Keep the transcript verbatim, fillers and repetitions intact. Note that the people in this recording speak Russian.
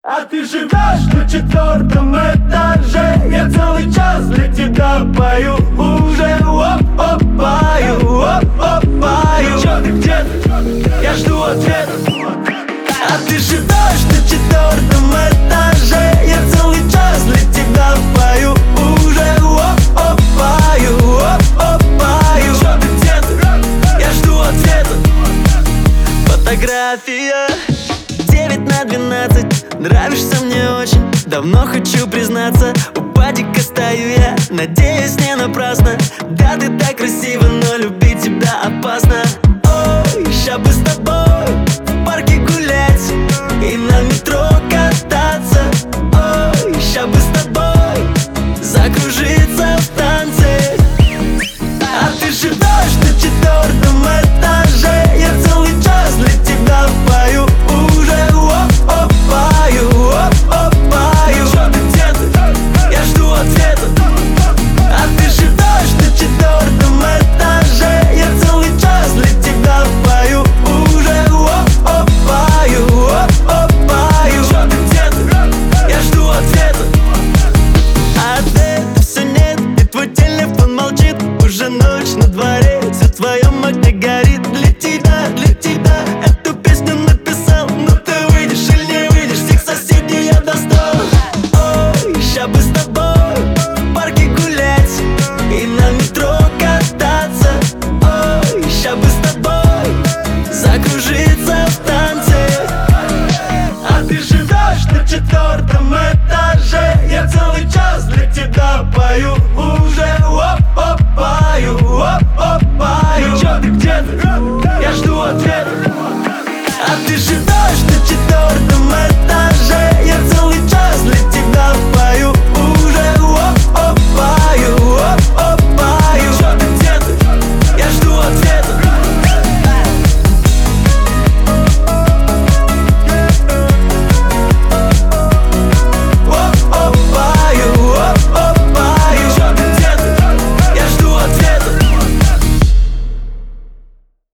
А ты живешь на четвертом этаже. Я целый час для тебя пою уже. Оп-оп-паю, оп-оп-паю. Чё ты, где ты? Я жду ответа. А ты живешь на четвертом этаже. Я целый час для тебя пою уже. Оп-оп-паю, оп-оп-паю. Чё ты, где ты? Я жду ответа. Фотография девять на двенадцать. Нравишься мне очень, давно хочу признаться. У падика стою я, надеюсь, не напрасно. Да, ты так красива, но любить тебя опасно. Ой, ща бы с тобой в парке гулять и на метро кататься. Ой, ща бы с тобой закружиться в танце. А ты живешь на четвертом этаже. Я целый час для тебя пою уже. Оп-оп-паю, оп-оп-паю. Чё ты, где ты? Я жду ответа. А ты живешь на четвертом этаже. Я целый час для тебя пою уже. Оп-оп-паю, оп-оп-паю. Чё ты, где ты? Я жду ответа. А ответа всё нет, и твой телефон молчит. Уже ночь на дворе, все в твоем окне горит. Для тебя, для тебя эту песню написал. Но ты выйдешь или не выйдешь, всех соседей я достал. Ой, ща бы с тобой в парке гулять и на метро кататься. Ой, ща бы с тобой закружиться в танце. А ты живешь на четвертом этаже. Я целый час для тебя пою